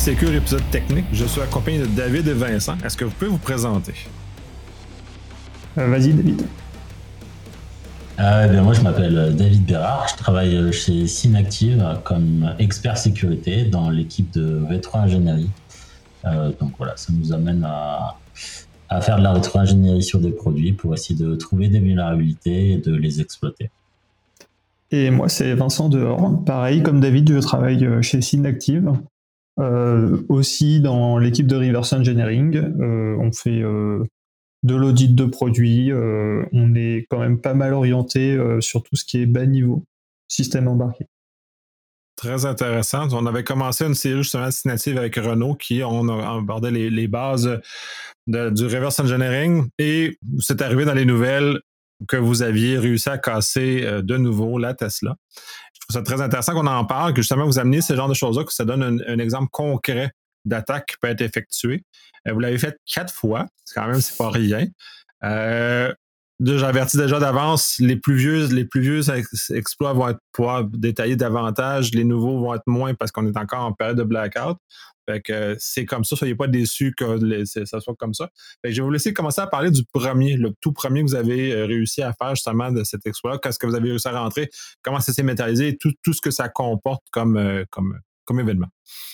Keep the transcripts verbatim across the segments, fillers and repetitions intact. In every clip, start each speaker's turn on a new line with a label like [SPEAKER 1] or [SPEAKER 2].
[SPEAKER 1] Cybersécure, épisode technique. Je suis accompagné de David et Vincent. Est-ce que vous pouvez vous présenter?
[SPEAKER 2] Euh, vas-y, David.
[SPEAKER 3] Euh, bien, moi, je m'appelle David Bérard. Je travaille chez Synactive comme expert sécurité dans l'équipe de rétro-ingénierie. Euh, donc voilà, ça nous amène à, à faire de la rétro-ingénierie sur des produits pour essayer de trouver des vulnérabilités et de les exploiter.
[SPEAKER 2] Et moi, c'est Vincent Dehors. Pareil, comme David, je travaille chez Synactive. Euh, aussi dans l'équipe de reverse engineering. Euh, on fait euh, de l'audit de produits. Euh, on est quand même pas mal orienté euh, sur tout ce qui est bas niveau, système embarqué.
[SPEAKER 1] Très intéressant. On avait commencé une série justement Synactive avec Renault qui on a abordé les, les bases de, du reverse engineering et c'est arrivé dans les nouvelles que vous aviez réussi à casser euh, de nouveau la Tesla. Je trouve ça très intéressant qu'on en parle, que justement vous amenez ce genre de choses-là, que ça donne un, un exemple concret d'attaque qui peut être effectuée. Euh, vous l'avez fait quatre fois, quand même, c'est pas rien. Euh, J'avertis déjà d'avance, les plus vieux, les plus vieux ex- exploits vont être pouvoir détailler davantage, les nouveaux vont être moins parce qu'on est encore en période de blackout. Fait que euh, c'est comme ça, soyez pas déçus que les, ça soit comme ça. Fait que je vais vous laisser commencer à parler du premier, le tout premier que vous avez euh, réussi à faire justement de cet exploit. Qu'est-ce que vous avez réussi à rentrer, comment ça s'est matérialisé et tout, tout ce que ça comporte comme, euh, comme, comme événement.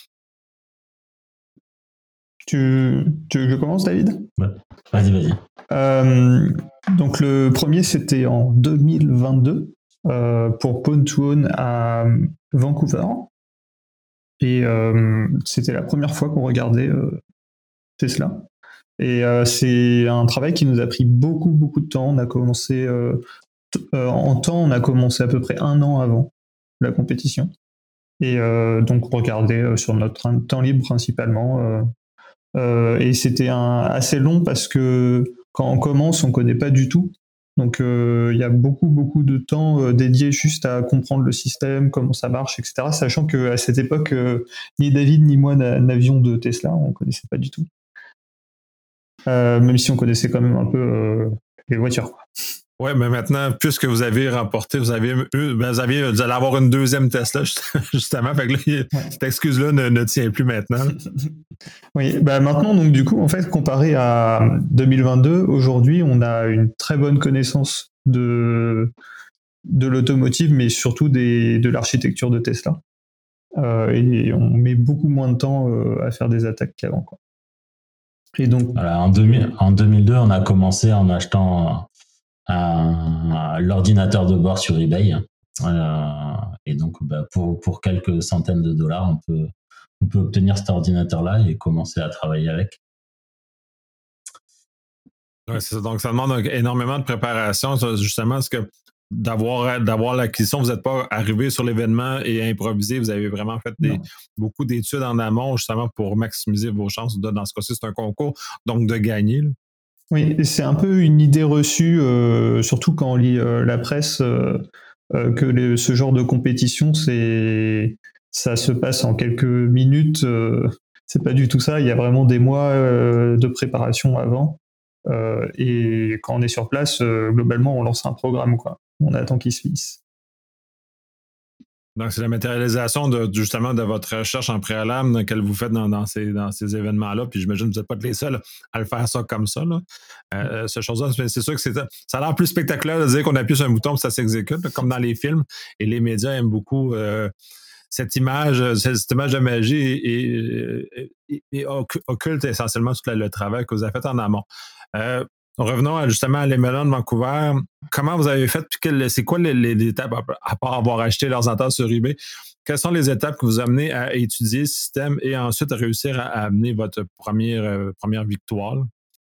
[SPEAKER 2] Tu, tu veux que je commence, David?
[SPEAKER 3] Ouais. Vas-y, vas-y.
[SPEAKER 2] Euh, donc le premier, c'était en deux mille vingt-deux euh, pour Pwn to Own à Vancouver. Et euh, c'était la première fois qu'on regardait euh, Tesla. Et euh, c'est un travail qui nous a pris beaucoup, beaucoup de temps. On a commencé euh, t- euh, en temps, on a commencé à peu près un an avant la compétition. Et euh, donc on regardait euh, sur notre temps libre principalement. Euh, euh, et c'était un, assez long parce que quand on commence, on connaît pas du tout. Donc il euh, y a beaucoup, beaucoup de temps euh, dédié juste à comprendre le système, comment ça marche, et cetera. Sachant qu'à cette époque, euh, ni David ni moi n'a- n'avions de Tesla, on connaissait pas du tout. Euh, même si on connaissait quand même un peu euh, les voitures, quoi.
[SPEAKER 1] Oui, mais maintenant, puisque vous avez remporté, vous avez eu, ben, vous, avez, vous allez avoir une deuxième Tesla, justement. Fait que là, ouais. Cette excuse-là ne, ne tient plus maintenant.
[SPEAKER 2] Oui, bah maintenant, donc du coup, en fait, comparé à deux mille vingt-deux, aujourd'hui, on a une très bonne connaissance de, de l'automotive, mais surtout des, de l'architecture de Tesla. Euh, et on met beaucoup moins de temps euh, à faire des attaques qu'avant, quoi. Et donc,
[SPEAKER 3] voilà, en, deux mille, en deux mille deux, on a commencé en achetant un, l'ordinateur de bord sur eBay. Euh, et donc, bah, pour, pour quelques centaines de dollars, on peut, on peut obtenir cet ordinateur-là et commencer à travailler avec.
[SPEAKER 1] Ouais, c'est ça. Donc, ça demande énormément de préparation, justement, parce que d'avoir, d'avoir l'acquisition, vous n'êtes pas arrivé sur l'événement et improvisé, vous avez vraiment fait des, beaucoup d'études en amont, justement, pour maximiser vos chances. Dans ce cas-ci, c'est un concours, donc de gagner. Là.
[SPEAKER 2] Oui, c'est un peu une idée reçue, euh, surtout quand on lit euh, la presse, euh, euh, que les, ce genre de compétition, c'est, ça se passe en quelques minutes. Euh, c'est pas du tout ça. Il y a vraiment des mois euh, de préparation avant. Euh, et quand on est sur place, euh, globalement, on lance un programme, quoi. On attend qu'il se finisse.
[SPEAKER 1] Donc, c'est la matérialisation de, justement de votre recherche en préalable que vous faites dans, dans, ces, dans ces événements-là. Puis j'imagine que vous n'êtes pas les seuls à le faire ça comme ça. Là. Euh, ce chose-là, c'est sûr que c'est, ça a l'air plus spectaculaire de dire qu'on appuie sur un bouton et ça s'exécute, là, comme dans les films. Et les médias aiment beaucoup euh, cette image, cette image de magie et, et, et, et occulte essentiellement tout le, le travail que vous avez fait en amont. Euh, Revenons à, justement à l'Emelon de Vancouver. Comment vous avez fait? Puis c'est quoi les, les étapes, à part avoir acheté l'ordinateur sur eBay, quelles sont les étapes que vous amenez à étudier le système et ensuite à réussir à, à amener votre première, euh, première victoire?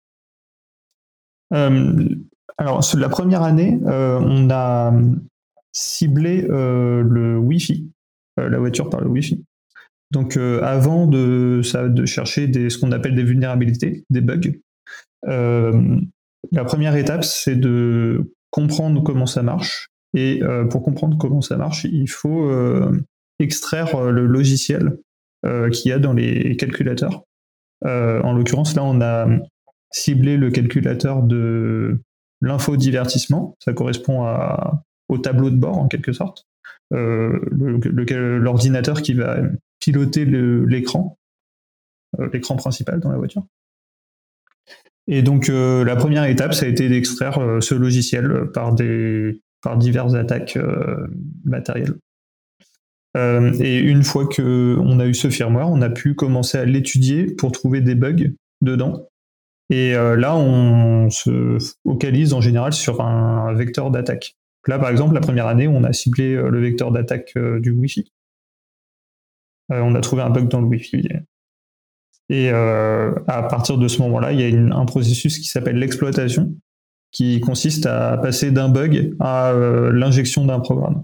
[SPEAKER 2] Euh, alors, sur la première année, euh, on a ciblé euh, le Wi-Fi, euh, la voiture par le Wi-Fi. Donc, euh, avant de, ça, de chercher des, ce qu'on appelle des vulnérabilités, des bugs, euh, la première étape, c'est de comprendre comment ça marche. Et euh, pour comprendre comment ça marche, il faut euh, extraire le logiciel euh, qu'il y a dans les calculateurs. Euh, en l'occurrence, là, on a ciblé le calculateur de l'infodivertissement. Ça correspond à, au tableau de bord, en quelque sorte. Euh, le, le, l'ordinateur qui va piloter le, l'écran euh, l'écran principal dans la voiture. Et donc euh, la première étape, ça a été d'extraire euh, ce logiciel par, des, par diverses attaques euh, matérielles. Euh, et une fois qu'on a eu ce firmware, on a pu commencer à l'étudier pour trouver des bugs dedans. Et euh, là, on se focalise en général sur un vecteur d'attaque. Là, par exemple, la première année, on a ciblé euh, le vecteur d'attaque euh, du Wi-Fi. Euh, on a trouvé un bug dans le Wi-Fi. Et euh, à partir de ce moment-là, il y a une, un processus qui s'appelle l'exploitation, qui consiste à passer d'un bug à euh, l'injection d'un programme.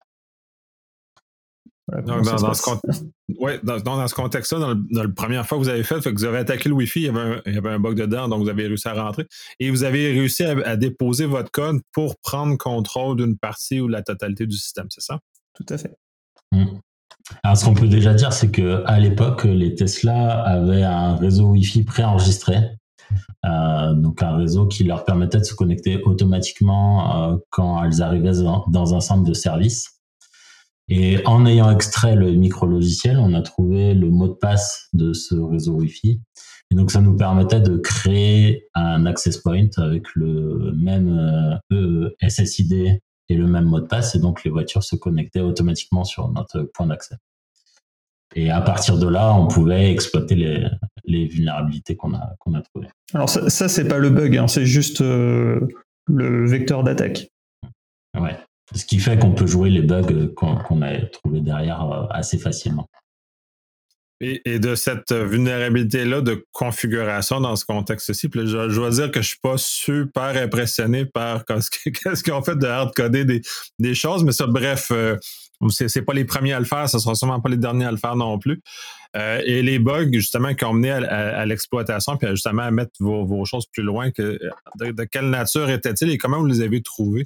[SPEAKER 1] Voilà, donc, dans, dans, ce con... ouais, dans, dans ce contexte-là, dans, le, dans la première fois que vous avez fait, fait que vous avez attaqué le Wi-Fi, il y, avait un, il y avait un bug dedans, donc vous avez réussi à rentrer. Et vous avez réussi à, à déposer votre code pour prendre contrôle d'une partie ou de la totalité du système, c'est ça?
[SPEAKER 2] Tout à fait.
[SPEAKER 3] Mmh. Alors, ce qu'on peut déjà dire, c'est qu'à l'époque, les Tesla avaient un réseau Wi-Fi préenregistré. Euh, donc, un réseau qui leur permettait de se connecter automatiquement euh, quand elles arrivaient dans, dans un centre de service. Et en ayant extrait le micro-logiciel, on a trouvé le mot de passe de ce réseau Wi-Fi. Et donc, ça nous permettait de créer un access point avec le même euh, S S I D et le même mot de passe. Et donc, les voitures se connectaient automatiquement sur notre point d'accès. Et à partir de là, on pouvait exploiter les, les vulnérabilités qu'on a, qu'on a trouvées.
[SPEAKER 2] Alors, ça, ça c'est pas le bug, hein, c'est juste euh, le vecteur d'attaque.
[SPEAKER 3] Ouais. Ce qui fait qu'on peut jouer les bugs qu'on, qu'on a trouvés derrière assez facilement.
[SPEAKER 1] Et, et de cette vulnérabilité-là de configuration dans ce contexte-ci, puis je, je dois dire que je suis pas super impressionné par qu'est-ce qu'ils ont fait de hard-coder des, des choses, mais ça, bref, euh, c'est, c'est pas les premiers à le faire, ce sera sûrement pas les derniers à le faire non plus. Euh, et les bugs, justement, qui ont mené à, à, à l'exploitation, puis justement à mettre vos, vos choses plus loin, que, de, de quelle nature étaient-ils et comment vous les avez trouvés?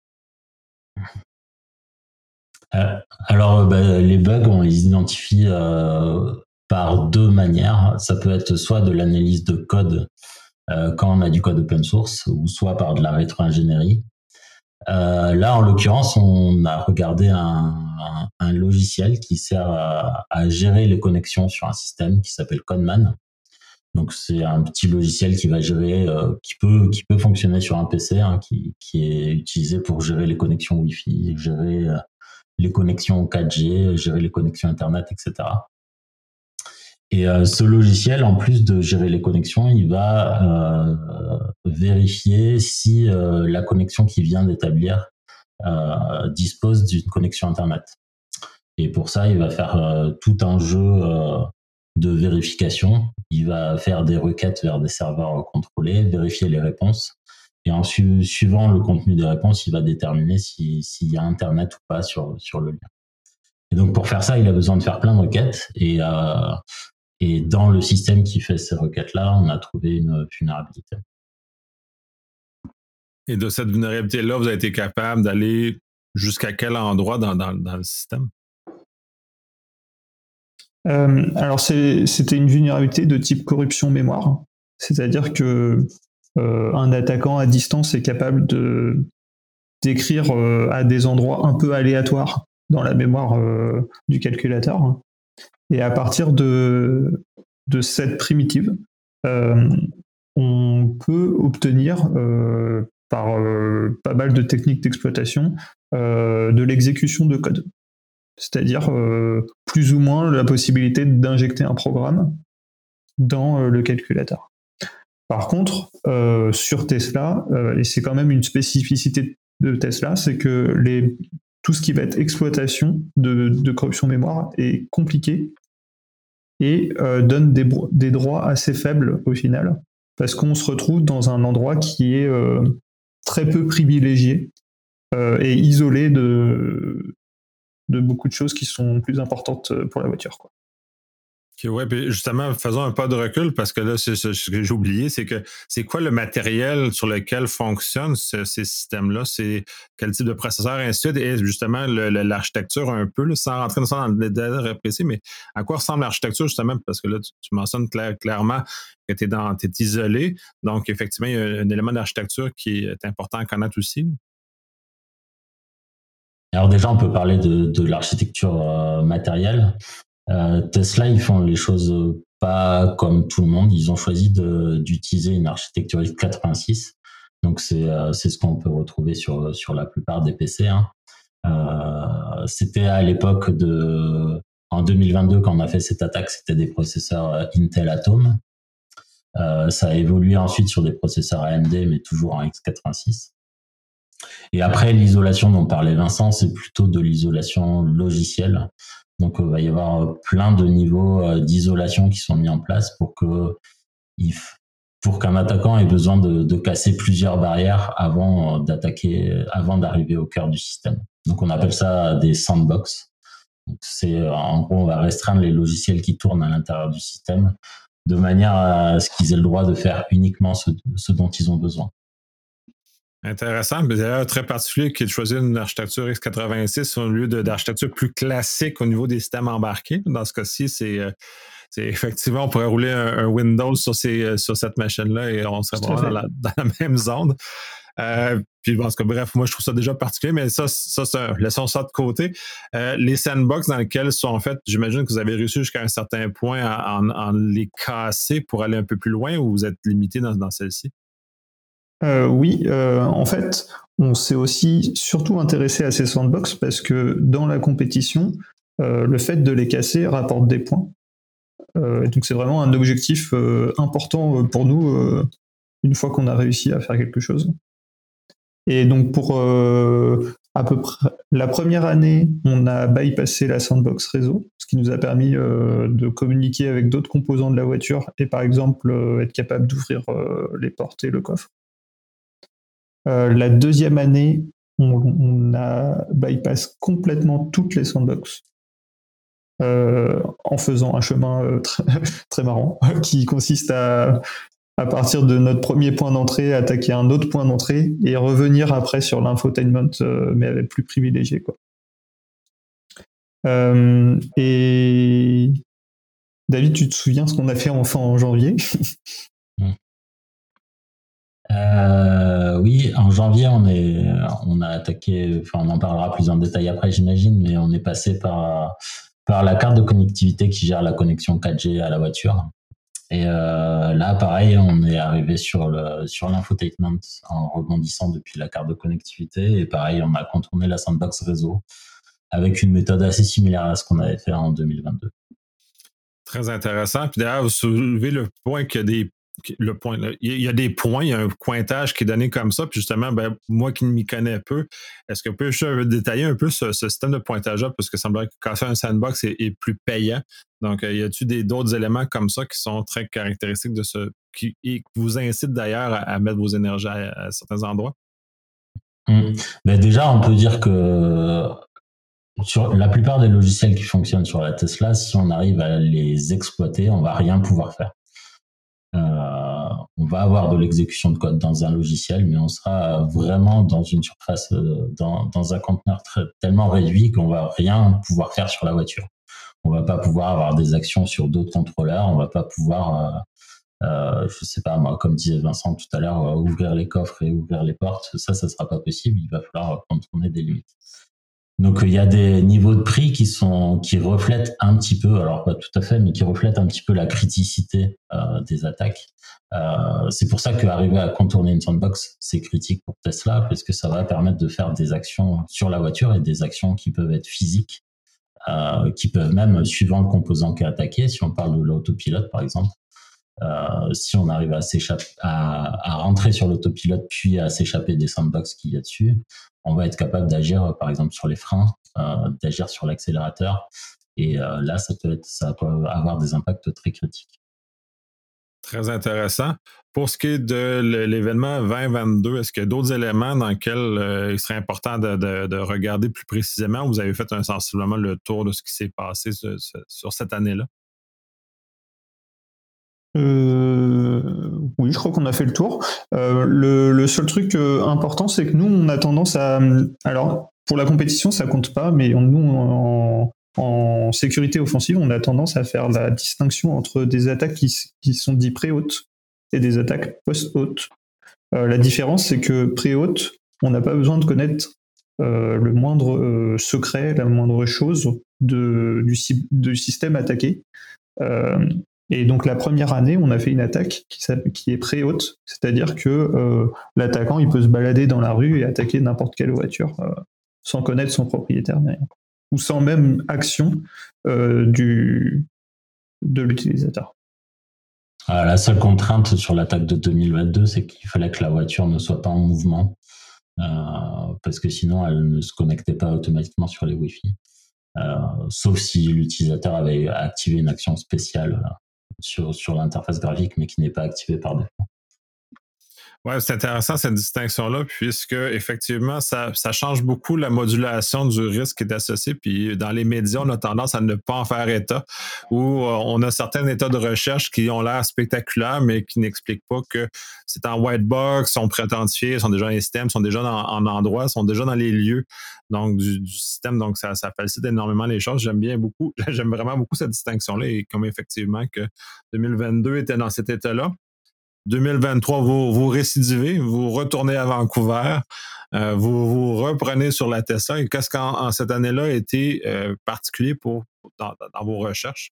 [SPEAKER 3] Euh, alors, bah, les bugs, on les identifie euh, par deux manières. Ça peut être soit de l'analyse de code euh, quand on a du code open source, ou soit par de la rétro-ingénierie. Euh, là, en l'occurrence, on a regardé un, un, un logiciel qui sert à, à gérer les connexions sur un système qui s'appelle Codeman. Donc, c'est un petit logiciel qui va gérer, euh, qui peut, qui peut fonctionner sur un P C, hein, qui, qui est utilisé pour gérer les connexions Wi-Fi, gérer euh, les connexions quatre G, gérer les connexions Internet, et cetera. Et euh, ce logiciel, en plus de gérer les connexions, il va euh, vérifier si euh, la connexion qu'il vient d'établir euh, dispose d'une connexion Internet. Et pour ça, il va faire euh, tout un jeu euh, de vérification. Il va faire des requêtes vers des serveurs contrôlés, vérifier les réponses. Et en su- suivant le contenu des réponses, il va déterminer si, s'il y a Internet ou pas sur, sur le lien. Et donc, pour faire ça, il a besoin de faire plein de requêtes. Et, euh, et dans le système qui fait ces requêtes-là, on a trouvé une vulnérabilité.
[SPEAKER 1] Et de cette vulnérabilité-là, vous avez été capable d'aller jusqu'à quel endroit dans, dans, dans le système?
[SPEAKER 2] Euh, alors, c'est, c'était une vulnérabilité de type corruption mémoire. C'est-à-dire que euh, un attaquant à distance est capable de d'écrire euh, à des endroits un peu aléatoires dans la mémoire euh, du calculateur. Et à partir de, de cette primitive, euh, on peut obtenir, euh, par euh, pas mal de techniques d'exploitation, euh, de l'exécution de code. C'est-à-dire euh, plus ou moins la possibilité d'injecter un programme dans euh, le calculateur. Par contre, euh, sur Tesla, euh, et c'est quand même une spécificité de Tesla, c'est que les, tout ce qui va être exploitation de, de corruption mémoire est compliqué et euh, donne des, des droits assez faibles au final, parce qu'on se retrouve dans un endroit qui est euh, très peu privilégié euh, et isolé de, de beaucoup de choses qui sont plus importantes pour la voiture, quoi.
[SPEAKER 1] Okay, ouais, puis justement, faisons un pas de recul parce que là, c'est, c'est, ce que j'ai oublié, c'est que c'est quoi le matériel sur lequel fonctionnent ce, ces systèmes-là? C'est quel type de processeur, et ainsi de suite, et justement le, le, l'architecture un peu, là, sans rentrer dans le détail précis, mais à quoi ressemble l'architecture justement? Parce que là, tu, tu mentionnes clair, clairement que tu es isolé, donc effectivement, il y a un élément d'architecture qui est important à connaître aussi.
[SPEAKER 3] Alors déjà, on peut parler de, de l'architecture euh, matérielle. Euh, Tesla, ils font les choses pas comme tout le monde. Ils ont choisi de, d'utiliser une architecture x quatre-vingt-six. Donc, c'est, euh, c'est ce qu'on peut retrouver sur, sur la plupart des P C. Hein. Euh, c'était à l'époque de... En deux mille vingt-deux, quand on a fait cette attaque, c'était des processeurs Intel Atom. Euh, ça a évolué ensuite sur des processeurs A M D, mais toujours en x quatre-vingt-six. Et après, l'isolation dont parlait Vincent, c'est plutôt de l'isolation logicielle. Donc, il va y avoir plein de niveaux d'isolation qui sont mis en place pour que, pour qu'un attaquant ait besoin de, de casser plusieurs barrières avant d'attaquer, avant d'arriver au cœur du système. Donc, on appelle ça des sandbox. Donc, c'est, en gros, on va restreindre les logiciels qui tournent à l'intérieur du système de manière à ce qu'ils aient le droit de faire uniquement ce, ce dont ils ont besoin.
[SPEAKER 1] Intéressant, mais d'ailleurs très particulier qu'il ait choisi une architecture x quatre-vingt-six au lieu de, d'architecture plus classique au niveau des systèmes embarqués. Dans ce cas-ci, c'est, c'est effectivement, on pourrait rouler un, un Windows sur, ces, sur cette machine-là et on serait vraiment dans la, dans la même zone. Euh, puis bon, en tout cas, bref, moi je trouve ça déjà particulier, mais ça, ça c'est un, laissons ça de côté. Euh, les sandbox dans lesquels sont faites, j'imagine que vous avez réussi jusqu'à un certain point à en, en les casser pour aller un peu plus loin ou vous êtes limité dans, dans celle-ci?
[SPEAKER 2] Euh, oui, euh, en fait, on s'est aussi surtout intéressé à ces sandbox parce que dans la compétition, euh, le fait de les casser rapporte des points. Euh, donc c'est vraiment un objectif euh, important pour nous euh, une fois qu'on a réussi à faire quelque chose. Et donc pour euh, à peu près la première année, on a bypassé la sandbox réseau, ce qui nous a permis euh, de communiquer avec d'autres composants de la voiture et par exemple euh, être capable d'ouvrir euh, les portes et le coffre. Euh, la deuxième année, on, on a bypass complètement toutes les sandbox euh, en faisant un chemin euh, très, très marrant qui consiste à à partir de notre premier point d'entrée, attaquer un autre point d'entrée et revenir après sur l'infotainment, euh, mais avec plus privilégié, quoi. Euh, et David, tu te souviens ce qu'on a fait enfin en janvier?
[SPEAKER 3] euh, Oui, en janvier, on, est, on a attaqué, enfin on en parlera plus en détail après, j'imagine, mais on est passé par, par la carte de connectivité qui gère la connexion quatre G à la voiture. Et euh, là, pareil, on est arrivé sur le sur l'infotainment en rebondissant depuis la carte de connectivité. Et pareil, on a contourné la sandbox réseau avec une méthode assez similaire à ce qu'on avait fait en deux mille vingt-deux.
[SPEAKER 1] Très intéressant. Puis d'ailleurs, vous soulevez le point qu'il y a des le point, là, il y a des points, il y a un pointage qui est donné comme ça. Puis justement, ben, moi qui m'y connais peu, est-ce que vous pouvez juste détailler un peu ce, ce système de pointage-là? Parce que ça semblerait que casser un sandbox est, est plus payant. Donc, euh, y a-t-il des, d'autres éléments comme ça qui sont très caractéristiques de ce. qui, qui vous incitent d'ailleurs à, à mettre vos énergies à, à certains endroits?
[SPEAKER 3] Mmh. Ben déjà, on peut dire que sur la plupart des logiciels qui fonctionnent sur la Tesla, si on arrive à les exploiter, on va rien pouvoir faire. Euh, on va avoir de l'exécution de code dans un logiciel, mais on sera vraiment dans une surface, dans, dans un conteneur très, tellement réduit qu'on va rien pouvoir faire sur la voiture. On va pas pouvoir avoir des actions sur d'autres contrôleurs, on va pas pouvoir, euh, euh, je sais pas moi, comme disait Vincent tout à l'heure, euh, ouvrir les coffres et ouvrir les portes. Ça, ça sera pas possible. Il va falloir contourner des limites. Donc il y a des niveaux de prix qui sont qui reflètent un petit peu, alors pas tout à fait, mais qui reflètent un petit peu la criticité euh, des attaques. Euh, c'est pour ça qu'arriver à contourner une sandbox, c'est critique pour Tesla, parce que ça va permettre de faire des actions sur la voiture et des actions qui peuvent être physiques, euh, qui peuvent même, suivant le composant qui est attaqué, si on parle de l'autopilote par exemple, euh, si on arrive à s'échapper, à, à rentrer sur l'autopilote puis à s'échapper des sandbox qu'il y a dessus, on va être capable d'agir, par exemple, sur les freins, euh, d'agir sur l'accélérateur. Et euh, là, ça peut, être, ça peut avoir des impacts très critiques.
[SPEAKER 1] Très intéressant. Pour ce qui est de l'événement vingt vingt-deux, est-ce qu'il y a d'autres éléments dans lesquels euh, il serait important de, de, de regarder plus précisément? Vous avez fait un, sensiblement le tour de ce qui s'est passé sur, sur cette année-là?
[SPEAKER 2] Euh, oui, je crois qu'on a fait le tour. Euh, le, le seul truc euh, important, c'est que nous, on a tendance à... Alors, pour la compétition, ça compte pas, mais on, nous, en, en sécurité offensive, on a tendance à faire la distinction entre des attaques qui, qui sont dites pré-hautes et des attaques post-hautes. Euh, la différence, c'est que pré-haute, on n'a pas besoin de connaître euh, le moindre euh, secret, la moindre chose de, du, du système attaqué. Euh, Et donc la première année, on a fait une attaque qui, qui est pré-haute, c'est-à-dire que euh, l'attaquant il peut se balader dans la rue et attaquer n'importe quelle voiture euh, sans connaître son propriétaire ni rien, ou sans même action euh, du, de l'utilisateur.
[SPEAKER 3] Ah, la seule contrainte sur l'attaque de deux mille vingt-deux, c'est qu'il fallait que la voiture ne soit pas en mouvement, euh, parce que sinon elle ne se connectait pas automatiquement sur les Wi-Fi, euh, sauf si l'utilisateur avait activé une action spéciale euh, sur, sur l'interface graphique, mais qui n'est pas activée par défaut.
[SPEAKER 1] Oui, c'est intéressant cette distinction-là, puisque effectivement, ça, ça change beaucoup la modulation du risque qui est associé. Puis dans les médias, on a tendance à ne pas en faire état, où on a certains états de recherche qui ont l'air spectaculaires, mais qui n'expliquent pas que c'est en white box, sont pré-authentifiés, sont déjà dans les systèmes, sont déjà dans, en endroit, sont déjà dans les lieux donc du, du système. Donc ça, ça facilite énormément les choses. J'aime bien beaucoup, j'aime vraiment beaucoup cette distinction-là et comme effectivement que deux mille vingt-deux était dans cet état-là. deux mille vingt-trois, vous, vous récidivez, vous retournez à Vancouver, euh, vous vous reprenez sur la Tesla. Et qu'est-ce qu'en en cette année-là a été euh, particulier pour, dans, dans vos recherches?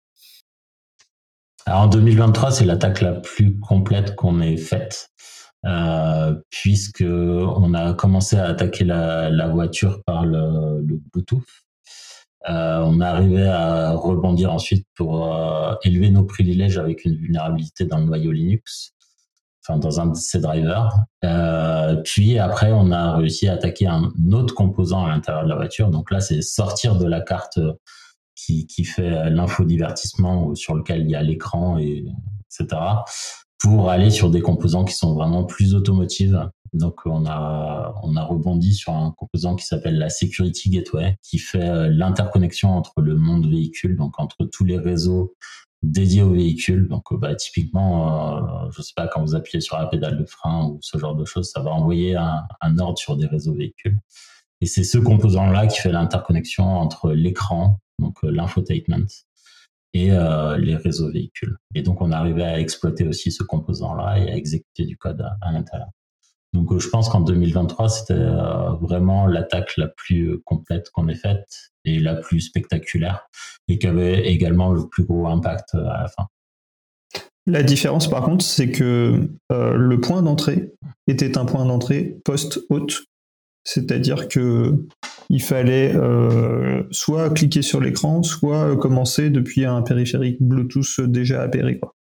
[SPEAKER 3] Alors en deux mille vingt-trois, c'est l'attaque la plus complète qu'on ait faite, euh, puisque on a commencé à attaquer la, la voiture par le, le Bluetooth. Euh, on est arrivé à rebondir ensuite pour euh, élever nos privilèges avec une vulnérabilité dans le noyau Linux. Enfin, dans un de ses drivers. Euh, puis après, on a réussi à attaquer un autre composant à l'intérieur de la voiture. Donc là, c'est sortir de la carte qui, qui fait l'infodivertissement sur lequel il y a l'écran, et, etc., pour aller sur des composants qui sont vraiment plus automotives. Donc on a, on a rebondi sur un composant qui s'appelle la Security Gateway, qui fait l'interconnexion entre le monde véhicule, donc entre tous les réseaux dédié au véhicule. Donc, bah, typiquement, euh, je sais pas, quand vous appuyez sur la pédale de frein ou ce genre de choses, ça va envoyer un, un ordre sur des réseaux véhicules. Et c'est ce composant-là qui fait l'interconnexion entre l'écran, donc euh, l'infotainment, et euh, les réseaux véhicules. Et donc, on arrivait à exploiter aussi ce composant-là et à exécuter du code à, à l'intérieur. Donc, euh, je pense qu'en deux mille vingt-trois, c'était euh, vraiment l'attaque la plus complète qu'on ait faite et la plus spectaculaire, et qui avait également le plus gros impact à la fin.
[SPEAKER 2] La différence, par contre, c'est que euh, le point d'entrée était un point d'entrée post-haute, c'est-à-dire que il fallait euh, soit cliquer sur l'écran, soit commencer depuis un périphérique Bluetooth déjà appairé, quoi.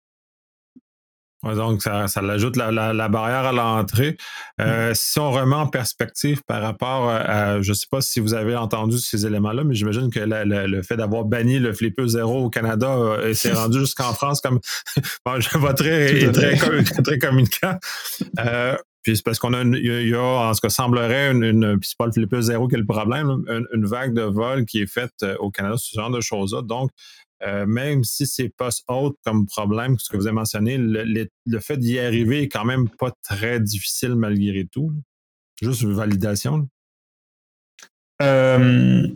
[SPEAKER 1] Ouais, donc, ça, ça l'ajoute la, la, la barrière à l'entrée. Euh, mmh. Si on remet en perspective par rapport à, je ne sais pas si vous avez entendu ces éléments-là, mais j'imagine que la, la, le fait d'avoir banni le Flipper zéro au Canada euh, s'est rendu jusqu'en France comme bon, votre rire est, est très, très, très communicant. Euh, puis c'est parce qu'on a, une, il y a, en ce que semblerait, une, une puis c'est pas le Flipper zéro qui est le problème, une, une vague de vol qui est faite au Canada sur ce genre de choses-là. Donc, Euh, même si c'est post-haute comme problème, ce que vous avez mentionné, le, le, le fait d'y arriver est quand même pas très difficile malgré tout. Là. Juste une validation.
[SPEAKER 2] Euh,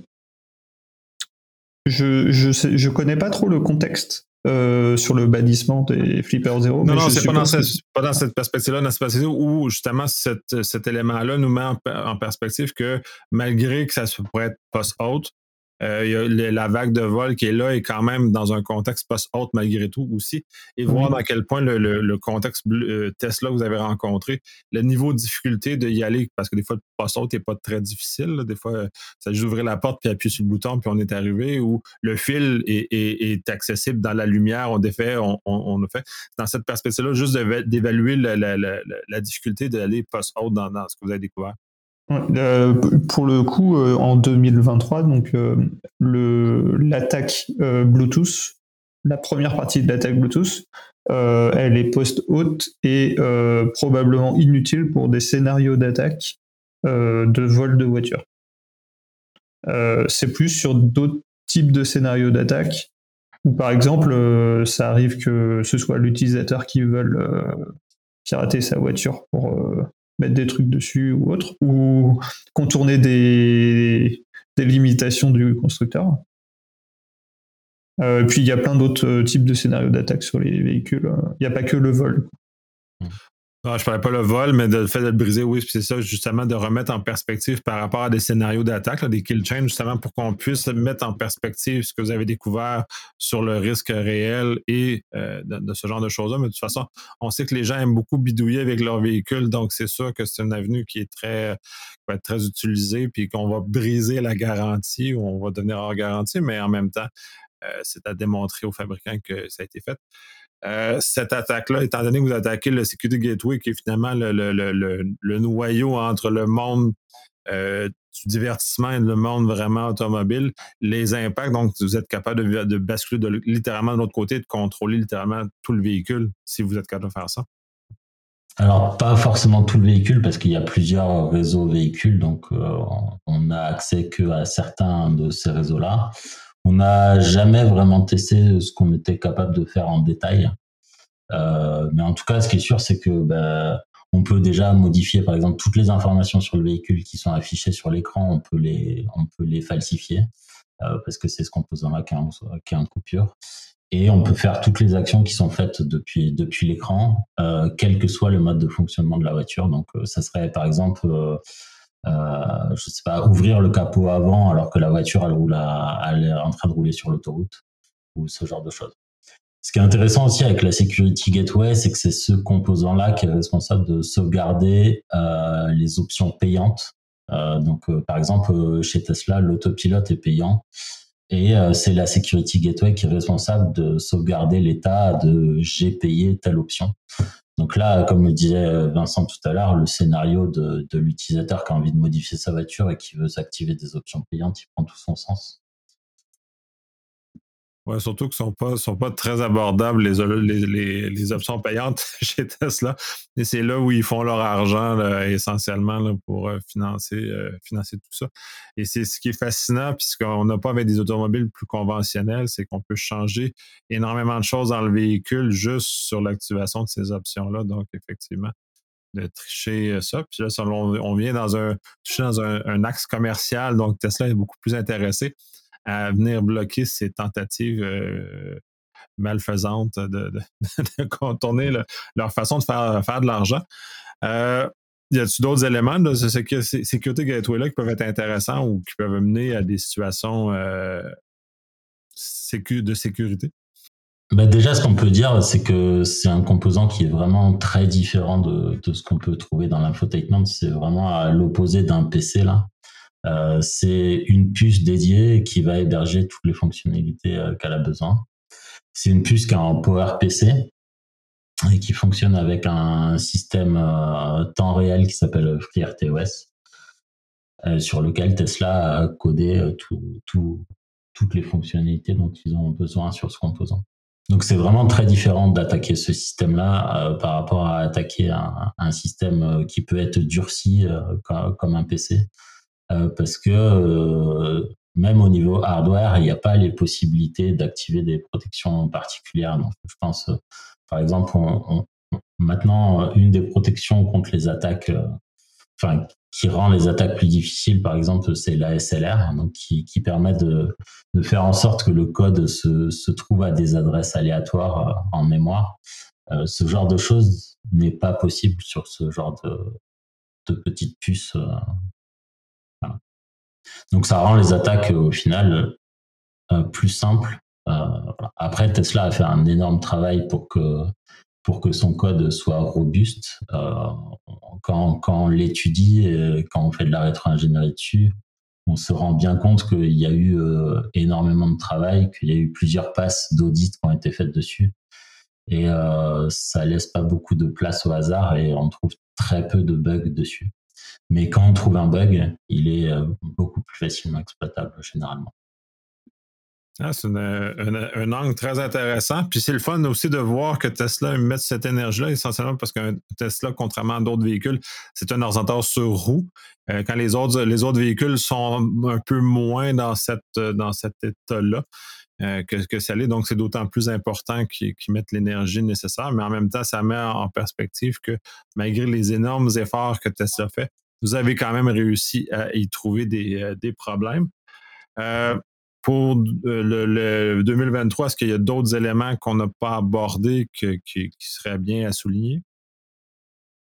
[SPEAKER 2] je, je, sais, je connais pas trop le contexte euh, sur le bannissement des Flipper zéro.
[SPEAKER 1] Non, mais non, c'est pas dans, cette, que... pas dans cette perspective-là, dans cette perspective où justement cette, cet élément-là nous met en, en perspective que malgré que ça pourrait être post-haute, Euh, il y a le, la vague de vol qui est là est quand même dans un contexte post-haute malgré tout aussi, et mmh. voir dans quel point le, le, le contexte euh, Tesla que vous avez rencontré, le niveau de difficulté d'y aller, parce que des fois le post-haute n'est pas très difficile, là. Des fois ça juste ouvrir la porte puis appuyer sur le bouton puis on est arrivé, ou le fil est, est, est accessible dans la lumière, on défait, on, on, on a fait. Dans cette perspective-là, juste de, d'évaluer la, la, la, la difficulté d'aller post-haute dans, dans ce que vous avez découvert.
[SPEAKER 2] Euh, pour le coup, euh, en deux mille vingt-trois, donc euh, le, l'attaque euh, Bluetooth, la première partie de l'attaque Bluetooth, euh, elle est post-haute et euh, probablement inutile pour des scénarios d'attaque euh, de vol de voiture. Euh, c'est plus sur d'autres types de scénarios d'attaque où, par exemple, euh, ça arrive que ce soit l'utilisateur qui veut euh, pirater sa voiture pour euh, mettre des trucs dessus ou autre, ou contourner des, des limitations du constructeur. Euh, puis il y a plein d'autres types de scénarios d'attaque sur les véhicules. Il n'y a pas que le vol.
[SPEAKER 1] Ah, je ne parlais pas le vol, mais de, le fait de le briser, oui, c'est ça, justement, de remettre en perspective par rapport à des scénarios d'attaque, là, des kill chains, justement, pour qu'on puisse mettre en perspective ce que vous avez découvert sur le risque réel et euh, de, de ce genre de choses-là. Mais de toute façon, on sait que les gens aiment beaucoup bidouiller avec leur véhicule, donc c'est sûr que c'est une avenue qui est très, qui va être très utilisée, puis qu'on va briser la garantie ou on va devenir hors garantie, mais en même temps, euh, c'est à démontrer aux fabricants que ça a été fait. Euh, cette attaque-là, étant donné que vous attaquez le Security Gateway, qui est finalement le, le, le, le, le noyau entre le monde euh, du divertissement et le monde vraiment automobile, les impacts, donc vous êtes capable de, de basculer de, littéralement de l'autre côté, de contrôler littéralement tout le véhicule, si vous êtes capable de faire ça.
[SPEAKER 3] Alors, pas forcément tout le véhicule, parce qu'il y a plusieurs réseaux véhicules, donc euh, on n'a accès qu'à certains de ces réseaux-là. On n'a jamais vraiment testé ce qu'on était capable de faire en détail. Euh, mais en tout cas, ce qui est sûr, c'est que bah, on peut déjà modifier, par exemple, toutes les informations sur le véhicule qui sont affichées sur l'écran, on peut les, on peut les falsifier euh, parce que c'est ce composant-là qui est en, qui est en coupure. Et on peut faire toutes les actions qui sont faites depuis depuis l'écran, euh, quel que soit le mode de fonctionnement de la voiture. Donc, euh, ça serait, par exemple, euh, euh, je sais pas, ouvrir le capot avant alors que la voiture elle roule, à, elle est en train de rouler sur l'autoroute ou ce genre de choses. Ce qui est intéressant aussi avec la Security Gateway, c'est que c'est ce composant-là qui est responsable de sauvegarder euh, les options payantes. Euh, donc, euh, par exemple, euh, chez Tesla, l'autopilote est payant et euh, c'est la Security Gateway qui est responsable de sauvegarder l'état de j'ai payé telle option. Donc là, comme le disait Vincent tout à l'heure, le scénario de, de l'utilisateur qui a envie de modifier sa voiture et qui veut s'activer des options payantes, il prend tout son sens.
[SPEAKER 1] Ouais, surtout qu'ils ne sont pas, sont pas très abordables, les, les, les, les options payantes chez Tesla. Et c'est là où ils font leur argent, là, essentiellement, là, pour euh, financer, euh, financer tout ça. Et c'est ce qui est fascinant, puisqu'on n'a pas avec des automobiles plus conventionnels, c'est qu'on peut changer énormément de choses dans le véhicule juste sur l'activation de ces options-là. Donc, effectivement, de tricher ça. Puis là, on vient dans un, toucher dans un, un axe commercial, donc Tesla est beaucoup plus intéressé à venir bloquer ces tentatives euh, malfaisantes de, de, de contourner le, leur façon de faire, faire de l'argent. Euh, y a-t-il d'autres éléments de ce Security Gateway-là qui peuvent être intéressants ou qui peuvent mener à des situations euh, sécu- de sécurité?
[SPEAKER 3] Bah déjà, ce qu'on peut dire, c'est que c'est un composant qui est vraiment très différent de, de ce qu'on peut trouver dans l'infotainment. C'est vraiment à l'opposé d'un P C, là. Euh, c'est une puce dédiée qui va héberger toutes les fonctionnalités euh, qu'elle a besoin. C'est une puce qui est en PowerPC et qui fonctionne avec un système euh, temps réel qui s'appelle FreeRTOS, euh, sur lequel Tesla a codé euh, tout, tout, toutes les fonctionnalités dont ils ont besoin sur ce composant. Donc c'est vraiment très différent d'attaquer ce système-là euh, par rapport à attaquer un, un système euh, qui peut être durci euh, comme, comme un P C. Euh, parce que euh, même au niveau hardware, il n'y a pas les possibilités d'activer des protections particulières. Donc, je pense, euh, par exemple, on, on, maintenant, une des protections contre les attaques, euh, enfin, qui rend les attaques plus difficiles, par exemple, c'est l'A S L R, donc qui, qui permet de, de faire en sorte que le code se, se trouve à des adresses aléatoires euh, en mémoire. Euh, ce genre de choses n'est pas possible sur ce genre de, de petites puces. Euh, voilà. Donc ça rend les attaques au final euh, plus simples. Euh, voilà. Après, Tesla a fait un énorme travail pour que pour que son code soit robuste. Euh, quand, quand on l'étudie, et quand on fait de la rétro-ingénierie dessus, on se rend bien compte qu'il y a eu euh, énormément de travail, qu'il y a eu plusieurs passes d'audit qui ont été faites dessus. Et euh, ça laisse pas beaucoup de place au hasard et on trouve très peu de bugs dessus. Mais quand on trouve un bug, il est euh, beaucoup plus facilement exploitable généralement.
[SPEAKER 1] Ah, c'est une, une, un angle très intéressant. Puis c'est le fun aussi de voir que Tesla met cette énergie-là, essentiellement parce qu'un Tesla, contrairement à d'autres véhicules, c'est un ordinateur sur roue. Euh, quand les autres, les autres véhicules sont un peu moins dans, cette, dans cet état-là euh, que, que ça l'est. Donc, c'est d'autant plus important qu'ils, qu'ils mettent l'énergie nécessaire. Mais en même temps, ça met en perspective que malgré les énormes efforts que Tesla fait, vous avez quand même réussi à y trouver des, des problèmes. Euh, pour le, le deux mille vingt-trois, est-ce qu'il y a d'autres éléments qu'on n'a pas abordés que, qui, qui seraient bien à souligner?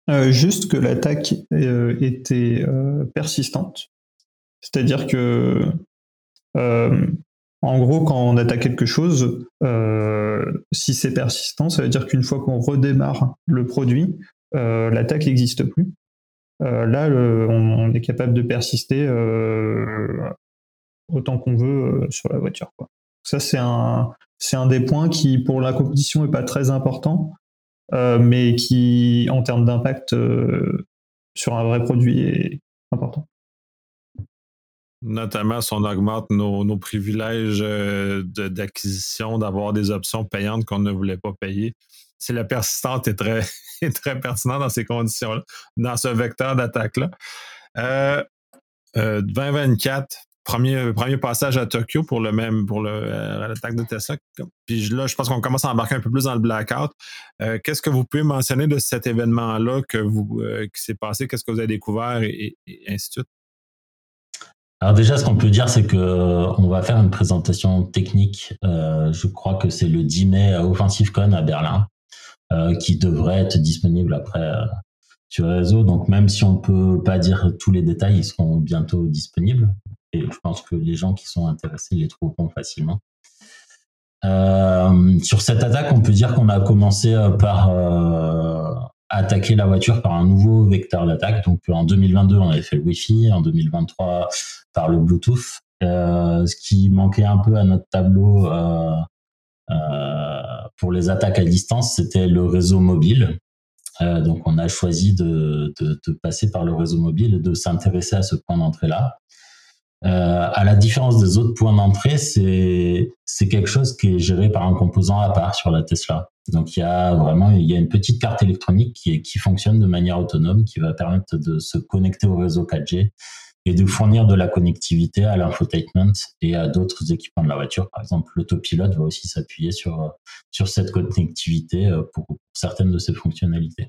[SPEAKER 2] Euh, juste que l'attaque euh, était euh, persistante. C'est-à-dire que, euh, en gros, quand on attaque quelque chose, euh, si c'est persistant, ça veut dire qu'une fois qu'on redémarre le produit, euh, l'attaque n'existe plus. Euh, là, le, on, on est capable de persister euh, autant qu'on veut euh, sur la voiture, quoi. Ça, c'est un, c'est un des points qui, pour la compétition, n'est pas très important, euh, mais qui, en termes d'impact euh, sur un vrai produit, est important.
[SPEAKER 1] Notamment si on augmente nos, nos privilèges euh, de, d'acquisition, d'avoir des options payantes qu'on ne voulait pas payer. C'est la persistante est très, est très pertinente dans ces conditions-là, dans ce vecteur d'attaque-là. Euh, euh, vingt vingt-quatre, premier, premier passage à Tokyo pour le même pour le, euh, l'attaque de Tesla. Puis là, je pense qu'on commence à embarquer un peu plus dans le blackout. Euh, qu'est-ce que vous pouvez mentionner de cet événement-là que vous, euh, qui s'est passé? Qu'est-ce que vous avez découvert et, et, et ainsi de suite?
[SPEAKER 3] Alors déjà, ce qu'on peut dire, c'est que on va faire une présentation technique. Euh, je crois que c'est le dix mai à OffensiveCon à Berlin, euh, qui devrait être disponible après euh, sur le réseau. Donc même si on peut pas dire tous les détails, ils seront bientôt disponibles. Et je pense que les gens qui sont intéressés les trouveront facilement. Euh, sur cette attaque, on peut dire qu'on a commencé par euh, attaquer la voiture par un nouveau vecteur d'attaque. Donc en deux mille vingt-deux, on avait fait le Wi-Fi, en deux mille vingt-trois par le Bluetooth. Euh, ce qui manquait un peu à notre tableau euh, euh, pour les attaques à distance, c'était le réseau mobile. Euh, donc on a choisi de, de, de passer par le réseau mobile et de s'intéresser à ce point d'entrée-là. Euh, à la différence des autres points d'entrée, c'est c'est quelque chose qui est géré par un composant à part sur la Tesla. Donc il y a vraiment il y a une petite carte électronique qui est, qui fonctionne de manière autonome, qui va permettre de se connecter au réseau quatre G et de fournir de la connectivité à l'infotainment et à d'autres équipements de la voiture. Par exemple, l'autopilote va aussi s'appuyer sur sur cette connectivité pour, pour certaines de ses fonctionnalités.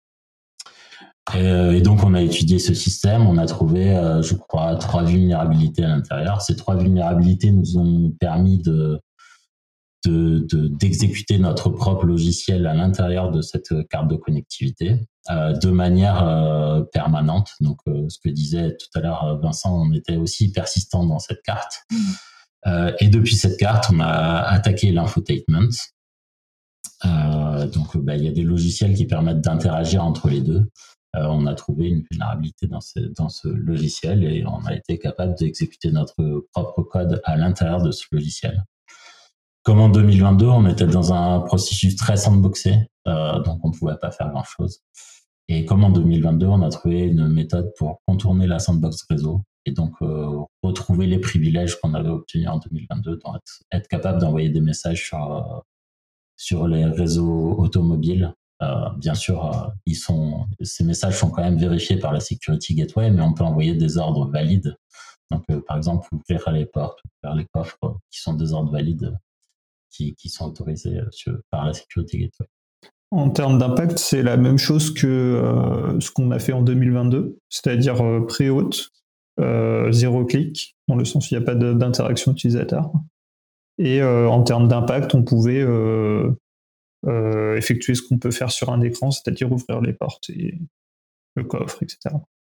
[SPEAKER 3] Et donc, on a étudié ce système, on a trouvé, euh, je crois, trois vulnérabilités à l'intérieur. Ces trois vulnérabilités nous ont permis de, de, de d'exécuter notre propre logiciel à l'intérieur de cette carte de connectivité euh, de manière euh, permanente. Donc, euh, ce que disait tout à l'heure Vincent, on était aussi persistant dans cette carte. Euh, et depuis cette carte, on a attaqué l'infotainment. Euh, donc, bah, il y a des logiciels qui permettent d'interagir entre les deux. Euh, on a trouvé une vulnérabilité dans ce, dans ce logiciel et on a été capable d'exécuter notre propre code à l'intérieur de ce logiciel. Comme en deux mille vingt-deux, on était dans un processus très sandboxé, euh, donc on ne pouvait pas faire grand-chose. Et comme en deux mille vingt-deux, on a trouvé une méthode pour contourner la sandbox réseau et donc euh, retrouver les privilèges qu'on avait obtenus en deux mille vingt-deux, donc être, être capable d'envoyer des messages sur, euh, sur les réseaux automobiles. Euh, bien sûr, euh, ils sont, ces messages sont quand même vérifiés par la Security Gateway, mais on peut envoyer des ordres valides. Donc, euh, par exemple, ouvrir les portes, ouvrir les coffres, euh, qui sont des ordres valides, euh, qui, qui sont autorisés euh, sur, par la Security Gateway.
[SPEAKER 2] En termes d'impact, c'est la même chose que euh, ce qu'on a fait en deux mille vingt-deux, c'est-à-dire euh, pré-haute, euh, zéro clic, dans le sens où il n'y a pas de, d'interaction utilisateur. Et euh, en termes d'impact, on pouvait euh, Euh, effectuer ce qu'on peut faire sur un écran, c'est-à-dire ouvrir les portes et le coffre, et cetera.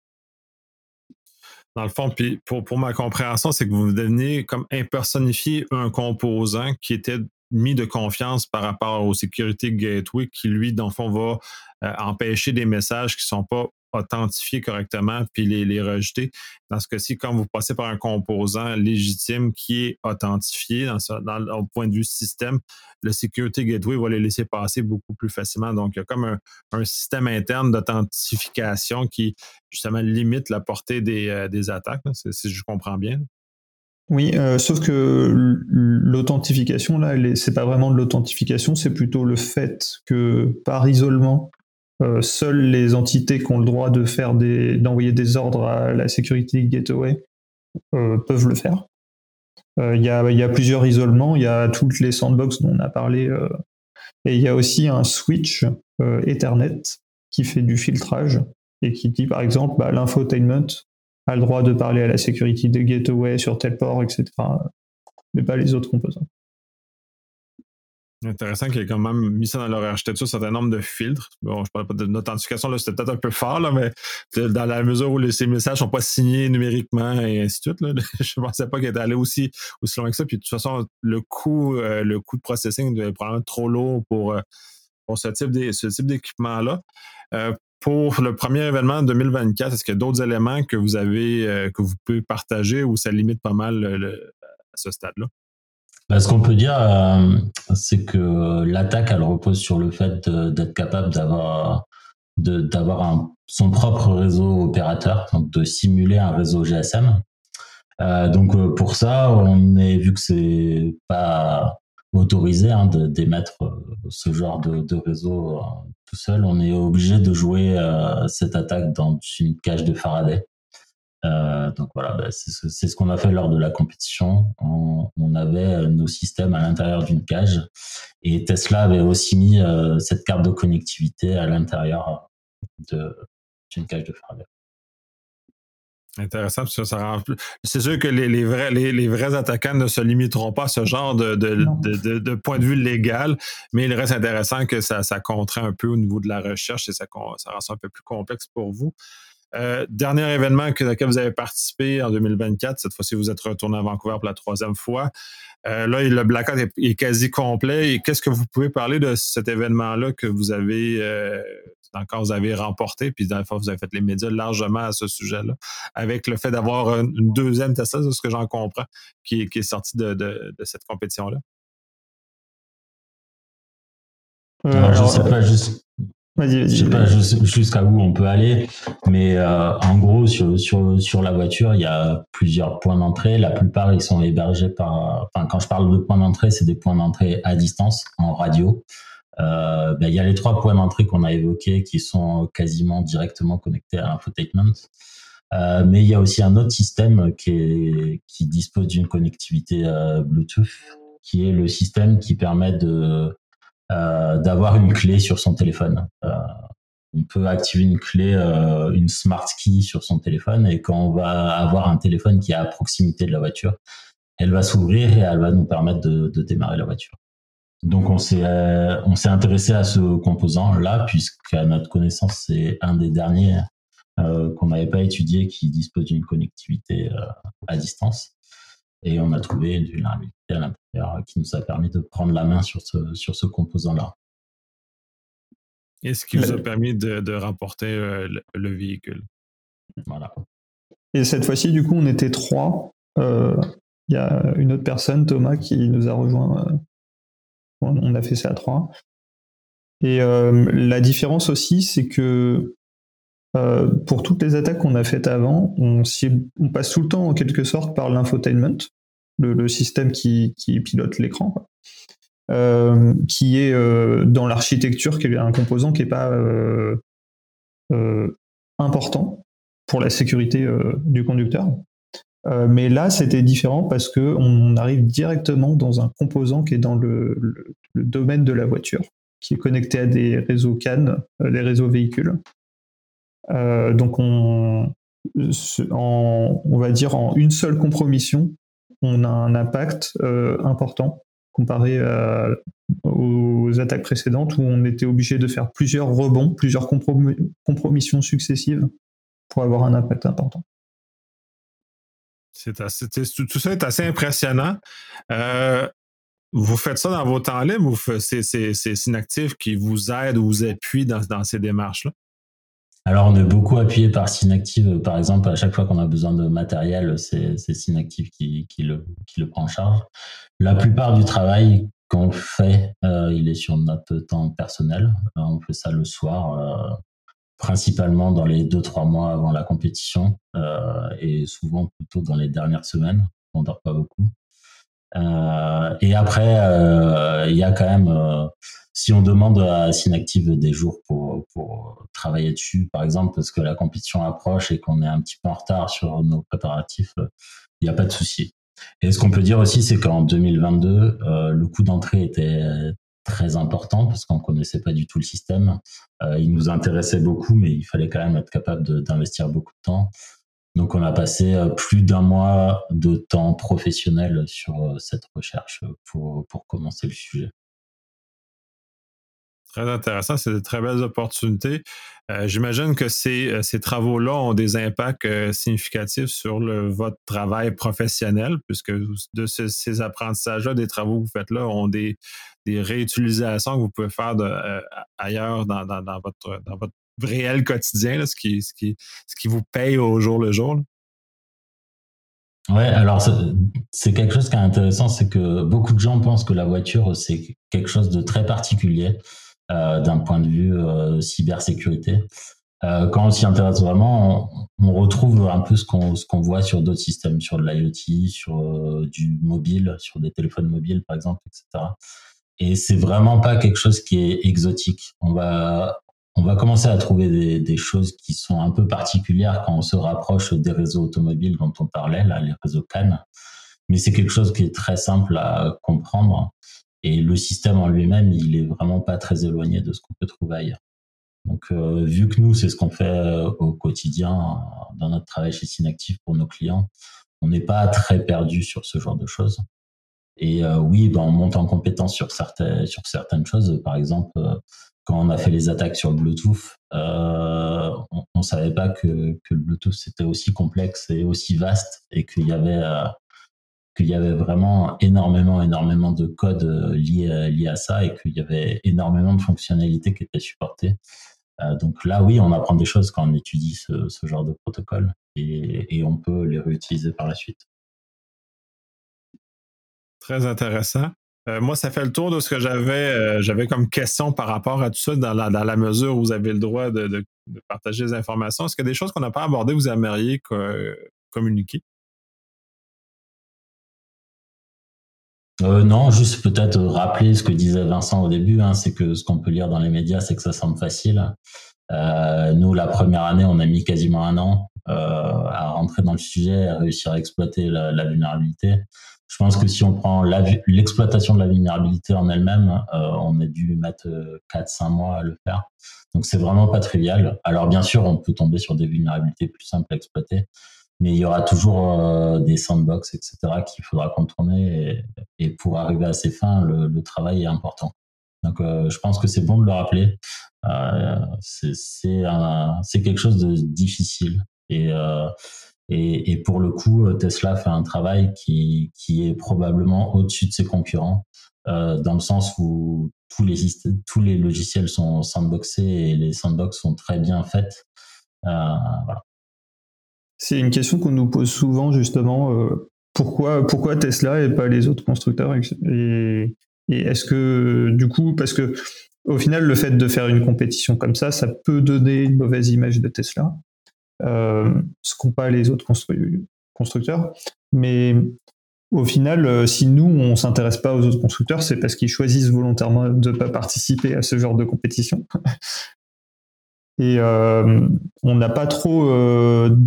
[SPEAKER 1] Dans le fond, puis pour, pour ma compréhension, c'est que vous devenez comme impersonnifier un composant qui était mis de confiance par rapport au Security Gateway qui, lui, dans le fond, va euh, empêcher des messages qui ne sont pas authentifiés correctement puis les, les rejeter. Dans ce cas-ci, quand vous passez par un composant légitime qui est authentifié dans ce, dans, au point de vue système, le Security Gateway va les laisser passer beaucoup plus facilement. Donc, il y a comme un, un système interne d'authentification qui, justement, limite la portée des, euh, des attaques, là, si je comprends bien.
[SPEAKER 2] Oui, euh, sauf que l'authentification, là, elle est, c'est pas vraiment de l'authentification, c'est plutôt le fait que, par isolement, Euh, seules les entités qui ont le droit de faire des, d'envoyer des ordres à la Security Gateway euh, peuvent le faire. Il euh, y, a, y a plusieurs isolements, il y a toutes les sandbox dont on a parlé, euh, et il y a aussi un switch euh, Ethernet qui fait du filtrage et qui dit par exemple bah, l'infotainment a le droit de parler à la Security Gateway sur tel port, et cetera, mais pas les autres composants.
[SPEAKER 1] Intéressant qu'ils aient quand même mis ça dans leur architecture, un certain nombre de filtres. Bon, je parle pas d'une authentification, là, c'était peut-être un peu fort, là, mais dans la mesure où les, ces messages sont pas signés numériquement et ainsi de suite, là, je pensais pas qu'ils étaient allés aussi, aussi loin que ça. Puis de toute façon, le coût, euh, le coût de processing est probablement trop lourd pour, euh, pour ce type, de, ce type d'équipement-là. Euh, pour le premier événement deux mille vingt-quatre, est-ce qu'il y a d'autres éléments que vous avez, euh, que vous pouvez partager ou ça limite pas mal le, le, à ce stade-là?
[SPEAKER 3] Bah, ce qu'on peut dire, euh, c'est que l'attaque, elle repose sur le fait de, d'être capable d'avoir, de, d'avoir un, son propre réseau opérateur, donc de simuler un réseau G S M. Euh, donc euh, pour ça, on est vu que c'est pas autorisé hein, de, d'émettre euh, ce genre de, de réseau euh, tout seul, on est obligé de jouer euh, cette attaque dans une cage de Faraday. Euh, donc voilà, bah, c'est, ce, c'est ce qu'on a fait lors de la compétition. On, on avait nos systèmes à l'intérieur d'une cage et Tesla avait aussi mis euh, cette carte de connectivité à l'intérieur de, d'une cage de Faraday.
[SPEAKER 1] Intéressant, ça, ça rend... C'est sûr que les, les, vrais, les, les vrais attaquants ne se limiteront pas à ce genre de, de, de, de, de point de vue légal, mais il reste intéressant que ça, ça contraint un peu au niveau de la recherche et ça, ça rend ça un peu plus complexe pour vous. Euh, dernier événement que, auquel vous avez participé en deux mille vingt-quatre, cette fois-ci vous êtes retourné à Vancouver pour la troisième fois. Euh, là, le blackout est, est quasi complet. Et qu'est-ce que vous pouvez parler de cet événement-là que vous avez euh, encore vous avez remporté, puis dans le fond, vous avez fait les médias largement à ce sujet-là, avec le fait d'avoir une deuxième Tesla, c'est ce que j'en comprends, qui, qui est sorti de, de, de cette compétition-là.
[SPEAKER 3] Euh, alors, alors, je sais pas juste. Vas-y, vas-y, je sais pas jusqu'à où on peut aller, mais euh, en gros sur sur sur la voiture, il y a plusieurs points d'entrée. La plupart ils sont hébergés par. Enfin, quand je parle de points d'entrée, c'est des points d'entrée à distance en radio. Euh, ben, il y a les trois points d'entrée qu'on a évoqués qui sont quasiment directement connectés à l'infotainment. Euh, mais il y a aussi un autre système qui est qui dispose d'une connectivité euh, Bluetooth, qui est le système qui permet de Euh, d'avoir une clé sur son téléphone. Euh, on peut activer une clé, euh, une smart key sur son téléphone et quand on va avoir un téléphone qui est à proximité de la voiture, elle va s'ouvrir et elle va nous permettre de, de démarrer la voiture. Donc on s'est euh, on s'est intéressé à ce composant là puisqu'à notre connaissance c'est un des derniers euh, qu'on n'avait pas étudié qui dispose d'une connectivité euh, à distance. Et on a trouvé une vulnérabilité à l'intérieur qui nous a permis de prendre la main sur ce, sur ce composant-là.
[SPEAKER 1] Et ce qui vous a permis de, de remporter euh, le, le véhicule.
[SPEAKER 3] Voilà.
[SPEAKER 2] Et cette fois-ci, du coup, on était trois. Il euh, y a une autre personne, Thomas, qui nous a rejoint. Euh, on a fait ça à trois. Et euh, la différence aussi, c'est que euh, pour toutes les attaques qu'on a faites avant, on, on passe tout le temps en quelque sorte par l'infotainment, le, le système qui, qui pilote l'écran, quoi. Euh, qui est euh, dans l'architecture, qui est un composant qui n'est pas euh, euh, important pour la sécurité euh, du conducteur. Euh, mais là, c'était différent parce qu'on arrive directement dans un composant qui est dans le, le, le domaine de la voiture, qui est connecté à des réseaux C A N, euh, des réseaux véhicules. Euh, donc, on, en, on va dire en une seule compromission, on a un impact euh, important comparé à, aux attaques précédentes où on était obligé de faire plusieurs rebonds, plusieurs comprom- compromissions successives pour avoir un impact important.
[SPEAKER 1] C'est assez, tout ça est assez impressionnant. Euh, vous faites ça dans vos temps libres ou c'est, c'est, c'est Synactive qui vous aide ou vous appuie dans, dans ces démarches-là?
[SPEAKER 3] Alors, on est beaucoup appuyé par Synactive. Par exemple, à chaque fois qu'on a besoin de matériel, c'est, c'est Synactive qui, qui, le, qui le prend en charge. La plupart du travail qu'on fait, euh, il est sur notre temps personnel. On fait ça le soir, euh, principalement dans les deux, trois mois avant la compétition euh, et souvent plutôt dans les dernières semaines. On dort pas beaucoup. Euh, et après, euh, il y a quand même, euh, si on demande à Synactive des jours pour, pour travailler dessus, par exemple, parce que la compétition approche et qu'on est un petit peu en retard sur nos préparatifs, il n'y a pas de souci. Et ce qu'on peut dire aussi, c'est qu'en deux mille vingt-deux, euh, le coût d'entrée était très important parce qu'on connaissait pas du tout le système. Euh, il nous intéressait beaucoup, mais il fallait quand même être capable de, d'investir beaucoup de temps. Donc, on a passé plus d'un mois de temps professionnel sur cette recherche pour, pour commencer le sujet.
[SPEAKER 1] Très intéressant, c'est de très belles opportunités. Euh, j'imagine que ces, ces travaux-là ont des impacts euh, significatifs sur le, votre travail professionnel, puisque de ce- ces apprentissages-là, des travaux que vous faites là, ont des, des réutilisations que vous pouvez faire de, euh, ailleurs dans, dans, dans votre, dans votre réel quotidien, là, ce, qui, ce, qui, ce qui vous paye au jour le jour. Là.
[SPEAKER 3] Ouais, alors c'est c'est quelque chose qui est intéressant, c'est que beaucoup de gens pensent que la voiture, c'est quelque chose de très particulier euh, d'un point de vue euh, cybersécurité. Euh, quand on s'y intéresse vraiment, on, on retrouve un peu ce qu'on ce qu'on voit sur d'autres systèmes, sur de l'IoT, sur euh, du mobile, sur des téléphones mobiles par exemple, et cetera. Et c'est vraiment pas quelque chose qui est exotique. On va on va commencer à trouver des, des choses qui sont un peu particulières quand on se rapproche des réseaux automobiles dont on parlait, là, les réseaux C A N. Mais c'est quelque chose qui est très simple à comprendre. Et le système en lui-même, il est vraiment pas très éloigné de ce qu'on peut trouver ailleurs. Donc, euh, vu que nous, c'est ce qu'on fait euh, au quotidien euh, dans notre travail chez Synactive pour nos clients, on n'est pas très perdu sur ce genre de choses. Et euh, oui, ben, on monte en compétence sur certaines, sur certaines choses. Par exemple, euh, quand on a fait les attaques sur le Bluetooth, euh, on ne savait pas que, que le Bluetooth c'était aussi complexe et aussi vaste et qu'il y avait euh, qu'il y avait vraiment énormément, énormément de codes euh, liés, liés à ça et qu'il y avait énormément de fonctionnalités qui étaient supportées. Euh, donc là, oui, on apprend des choses quand on étudie ce, ce genre de protocole et, et on peut les réutiliser par la suite.
[SPEAKER 1] Très intéressant. Euh, moi, ça fait le tour de ce que j'avais euh, j'avais comme question par rapport à tout ça, dans la, dans la mesure où vous avez le droit de, de, de partager des informations. Est-ce qu'il y a des choses qu'on n'a pas abordées, vous aimeriez co- communiquer?
[SPEAKER 3] Euh, non, juste peut-être rappeler ce que disait Vincent au début, hein, c'est que ce qu'on peut lire dans les médias, c'est que ça semble facile. Euh, nous, la première année, on a mis quasiment un an euh, à rentrer dans le sujet, à réussir à exploiter la, la vulnérabilité. Je pense que si on prend la, l'exploitation de la vulnérabilité en elle-même, euh, on a dû mettre quatre cinq mois à le faire. Donc c'est vraiment pas trivial. Alors bien sûr, on peut tomber sur des vulnérabilités plus simples à exploiter, mais il y aura toujours euh, des sandbox, et cetera qu'il faudra contourner. Et, et pour arriver à ces fins, le, le travail est important. Donc euh, je pense que c'est bon de le rappeler. Euh, c'est, c'est, un, c'est quelque chose de difficile. Et, euh, et, et pour le coup, Tesla fait un travail qui, qui est probablement au-dessus de ses concurrents, euh, dans le sens où tous les, tous les logiciels sont sandboxés et les sandbox sont très bien faites. Euh, voilà.
[SPEAKER 2] C'est une question qu'on nous pose souvent, justement. Euh, pourquoi, pourquoi Tesla et pas les autres constructeurs? Et, et est-ce que, du coup, parce que au final, le fait de faire une compétition comme ça, ça peut donner une mauvaise image de Tesla, euh, ce qu'ont pas les autres constru- constructeurs. Mais au final, euh, si nous, on s'intéresse pas aux autres constructeurs, c'est parce qu'ils choisissent volontairement de ne pas participer à ce genre de compétition. Et euh, on n'a pas trop... Euh,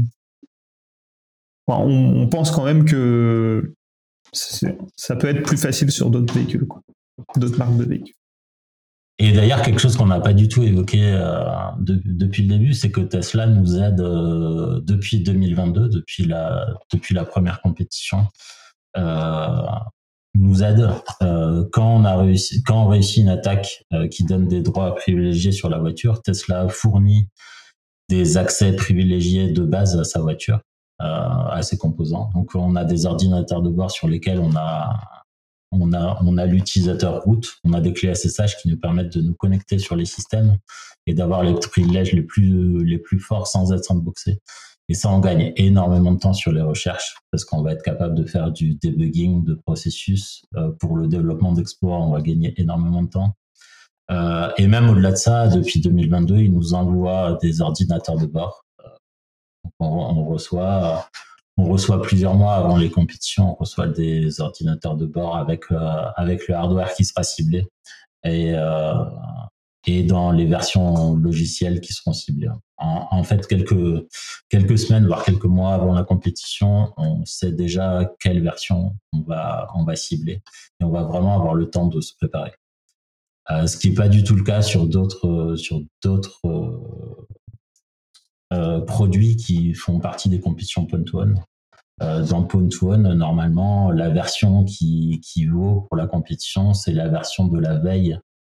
[SPEAKER 2] enfin, on, on pense quand même que ça peut être plus facile sur d'autres véhicules, quoi, d'autres marques de véhicules.
[SPEAKER 3] Et d'ailleurs, quelque chose qu'on n'a pas du tout évoqué euh, de, depuis le début, c'est que Tesla nous aide euh, depuis deux mille vingt-deux, depuis la, depuis la première compétition, euh, nous aide euh, quand on a réussi, quand on réussit une attaque euh, qui donne des droits privilégiés sur la voiture. Tesla fournit des accès privilégiés de base à sa voiture, euh, à ses composants. Donc, on a des ordinateurs de bord sur lesquels on a On a, on a l'utilisateur root, on a des clés S S H qui nous permettent de nous connecter sur les systèmes et d'avoir les privilèges les plus, les plus forts sans être sandboxé. Et ça, on gagne énormément de temps sur les recherches parce qu'on va être capable de faire du debugging de processus. Euh, pour le développement d'Explorer, on va gagner énormément de temps. Euh, et même au-delà de ça, depuis deux mille vingt-deux, ils nous envoient des ordinateurs de bord. Euh, on, on reçoit On reçoit plusieurs mois avant les compétitions, on reçoit des ordinateurs de bord avec euh, avec le hardware qui sera ciblé et euh, et dans les versions logicielles qui seront ciblées. En, en fait, quelques quelques semaines voire quelques mois avant la compétition, on sait déjà quelle version on va on va cibler et on va vraiment avoir le temps de se préparer. Euh, ce qui est pas du tout le cas sur d'autres sur d'autres euh, euh, produits qui font partie des compétitions point-to-one. Euh, dans point-to-one, normalement, la version qui, qui vaut pour la compétition, c'est la version de la veille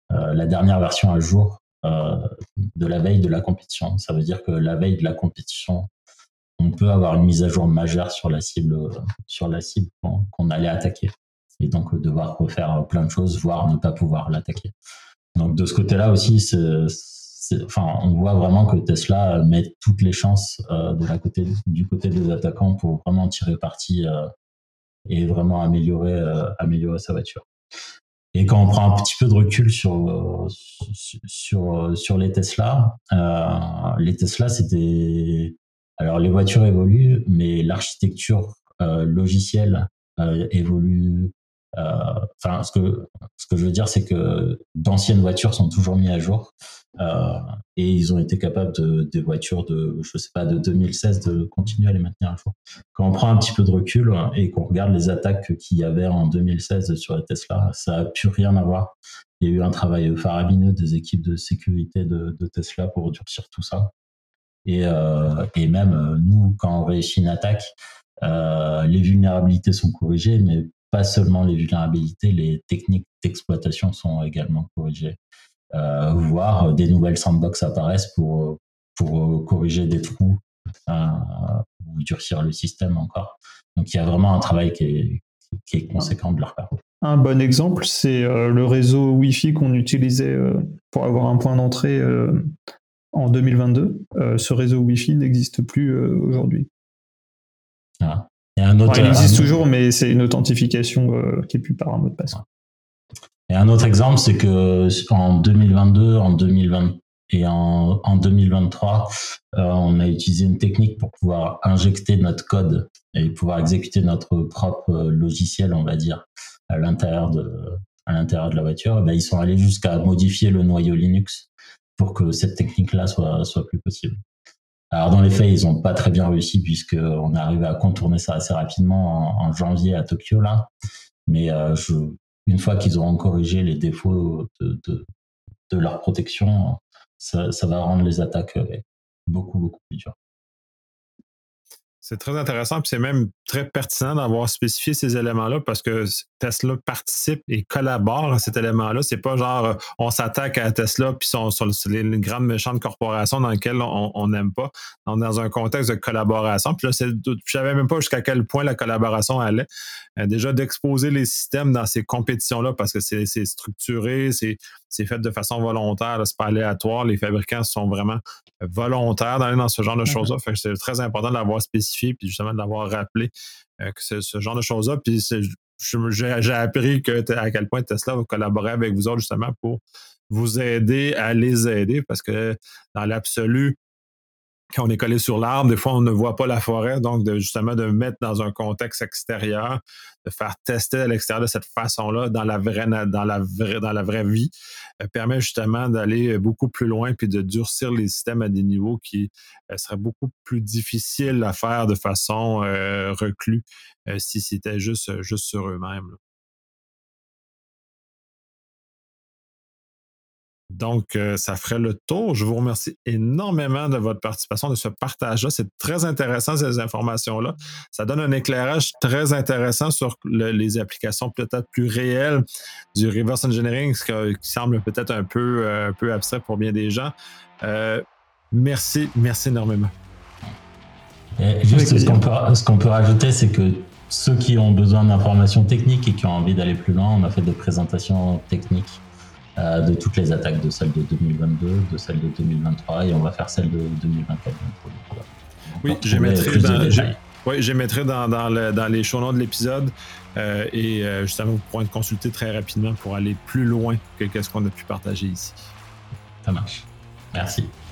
[SPEAKER 3] euh, la dernière version à jour euh, de la veille de la compétition. Ça veut dire que la veille de la compétition, on peut avoir une mise à jour majeure sur la cible, sur la cible qu'on, qu'on allait attaquer. Et donc, devoir refaire plein de choses, voire ne pas pouvoir l'attaquer. Donc, de ce côté-là aussi, c'est, c'est, enfin, on voit vraiment que Tesla met toutes les chances euh, de la côté, du côté des attaquants pour vraiment tirer parti euh, et vraiment améliorer, euh, améliorer sa voiture. Et quand on prend un petit peu de recul sur, sur, sur, sur les Tesla, euh, les Tesla, c'était... Alors, les voitures évoluent, mais l'architecture euh, logicielle euh, évolue. Enfin, euh, ce que ce que je veux dire, c'est que d'anciennes voitures sont toujours mises à jour euh, et ils ont été capables de des voitures de, je sais pas, de deux mille seize de continuer à les maintenir à jour. Quand on prend un petit peu de recul et qu'on regarde les attaques qu'il y avait en deux mille seize sur les Tesla, ça a plus rien à voir. Il y a eu un travail faramineux des équipes de sécurité de, de Tesla pour durcir tout ça. Et, euh, et même euh, nous, quand on réussit une attaque, euh, les vulnérabilités sont corrigées, mais pas seulement les vulnérabilités, les techniques d'exploitation sont également corrigées. Euh, voire des nouvelles sandbox apparaissent pour, pour corriger des trous euh, ou durcir le système encore. Donc il y a vraiment un travail qui est, qui est conséquent de leur part.
[SPEAKER 2] Un bon exemple, c'est euh, le réseau Wi-Fi qu'on utilisait euh, pour avoir un point d'entrée euh, en deux mille vingt-deux. Euh, ce réseau Wi-Fi n'existe plus euh, aujourd'hui.
[SPEAKER 3] Ah. Et un autre,
[SPEAKER 2] enfin, il existe
[SPEAKER 3] un...
[SPEAKER 2] toujours, mais c'est une authentification euh, qui est plus par un mot de passe.
[SPEAKER 3] Et un autre exemple, c'est que en deux mille vingt-deux, en deux mille vingt et en, en deux mille vingt-trois, euh, on a utilisé une technique pour pouvoir injecter notre code et pouvoir exécuter notre propre logiciel, on va dire, à l'intérieur de, à l'intérieur de la voiture. Et ben, ils sont allés jusqu'à modifier le noyau Linux pour que cette technique-là soit, soit plus possible. Alors, dans les faits, ils n'ont pas très bien réussi puisqu'on est arrivé à contourner ça assez rapidement en, en janvier à Tokyo, là. Mais euh, je, une fois qu'ils auront corrigé les défauts de, de, de leur protection, ça, ça va rendre les attaques beaucoup, beaucoup plus dures.
[SPEAKER 1] C'est très intéressant, puis c'est même très pertinent d'avoir spécifié ces éléments-là parce que Tesla participe et collabore à cet élément-là. C'est pas genre on s'attaque à Tesla puis sont sur les grandes méchantes corporations dans lesquelles on n'aime pas. On est dans un contexte de collaboration. Puis là, c'est, je savais même pas jusqu'à quel point la collaboration allait. Euh, déjà d'exposer les systèmes dans ces compétitions-là parce que c'est, c'est structuré, c'est, c'est fait de façon volontaire, là, c'est pas aléatoire. Les fabricants sont vraiment volontaires d'aller dans ce genre de choses-là. Fait que c'est très important de l'avoir spécifié puis justement de l'avoir rappelé euh, que c'est ce genre de choses-là. Puis c'est, j'ai, j'ai appris que à quel point Tesla va collaborer avec vous autres justement pour vous aider à les aider parce que dans l'absolu, quand on est collé sur l'arbre, des fois, on ne voit pas la forêt. Donc, de, justement, de mettre dans un contexte extérieur, de faire tester à l'extérieur de cette façon-là, dans la vraie, dans la vraie, dans la vraie vie, euh, permet justement d'aller beaucoup plus loin puis de durcir les systèmes à des niveaux qui euh, seraient beaucoup plus difficiles à faire de façon euh, reclus euh, si c'était juste, juste sur eux-mêmes, là. Donc, euh, ça ferait le tour. Je vous remercie énormément de votre participation, de ce partage-là. C'est très intéressant, ces informations-là. Ça donne un éclairage très intéressant sur le, les applications peut-être plus réelles du reverse engineering, ce que, qui semble peut-être un peu, euh, un peu abstrait pour bien des gens. Euh, merci, merci énormément.
[SPEAKER 3] Et juste ce qu'on, peut, ce qu'on peut rajouter, c'est que ceux qui ont besoin d'informations techniques et qui ont envie d'aller plus loin, on a fait des présentations techniques de toutes les attaques, de celle de deux mille vingt-deux, de celle de deux mille vingt-trois et on va faire celle de deux mille vingt-quatre.
[SPEAKER 1] Oui, je mettrai dans, je, oui, je mettrai dans, dans, le, dans les show notes de l'épisode euh, et euh, justement vous pourrez consulter très rapidement pour aller plus loin que ce qu'on a pu partager ici.
[SPEAKER 3] Ça marche. Merci.